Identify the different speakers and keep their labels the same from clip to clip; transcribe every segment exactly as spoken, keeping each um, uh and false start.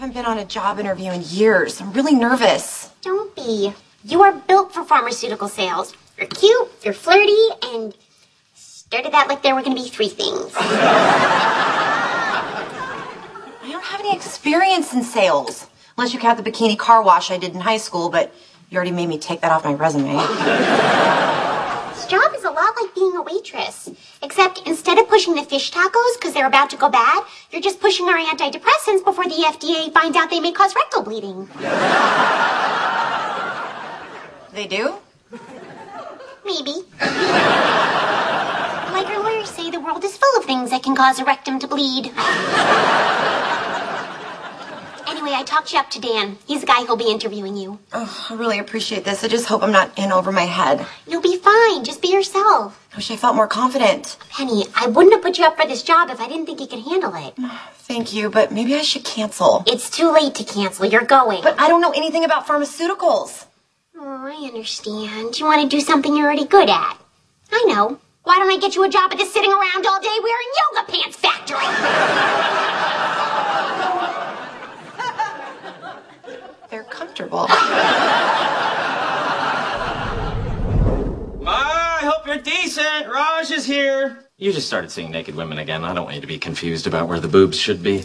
Speaker 1: haven't been on a job interview in years. I'm really nervous.
Speaker 2: Don't be. You are built for pharmaceutical sales. You're cute, you're flirty, and started out like there were going to be three things.
Speaker 1: I don't have any experience in sales. Unless you count the bikini car wash I did in high school, but you already made me take that off my resume.
Speaker 2: This job is a lot like being a waitress. Except instead of pushing the fish tacos because they're about to go bad, you're just pushing our antidepressants before the F D A finds out they may cause rectal bleeding.
Speaker 1: They do?
Speaker 2: Maybe. Like our lawyers say, the world is full of things that can cause a rectum to bleed. Anyway, I talked you up to Dan. He's the guy who'll be interviewing you.
Speaker 1: Oh, I really appreciate this. I just hope I'm not in over my head.
Speaker 2: You'll be fine. Just be yourself.
Speaker 1: I wish I felt more confident.
Speaker 2: Penny, I wouldn't have put you up for this job if I didn't think you could handle it.
Speaker 1: Thank you, but maybe I should cancel.
Speaker 2: It's too late to cancel. You're going.
Speaker 1: But I don't know anything about pharmaceuticals.
Speaker 2: Oh, I understand. You want to do something you're already good at. I know. Why don't I get you a job at the sitting around all day wearing yoga pants factory?
Speaker 1: They're comfortable.
Speaker 3: I hope you're decent. Raj is here. You just started seeing naked women again. I don't want you to be confused about where the boobs should be.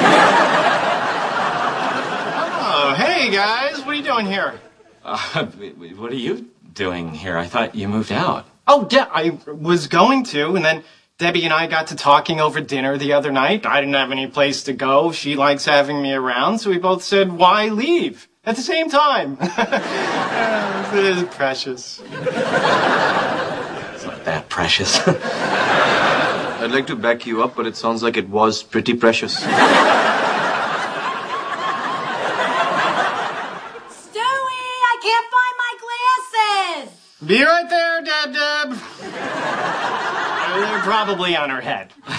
Speaker 4: Oh, hey, guys. What are you doing here?
Speaker 3: Uh, what are you doing here? I thought you moved out.
Speaker 4: Oh, yeah, I was going to, and then Debbie and I got to talking over dinner the other night. I didn't have any place to go. She likes having me around, so we both said, why leave? At the same time. It is precious.
Speaker 3: It's not that precious.
Speaker 5: I'd like to back you up, but it sounds like it was pretty precious.
Speaker 4: Be right there, Deb Deb. They're probably on her head.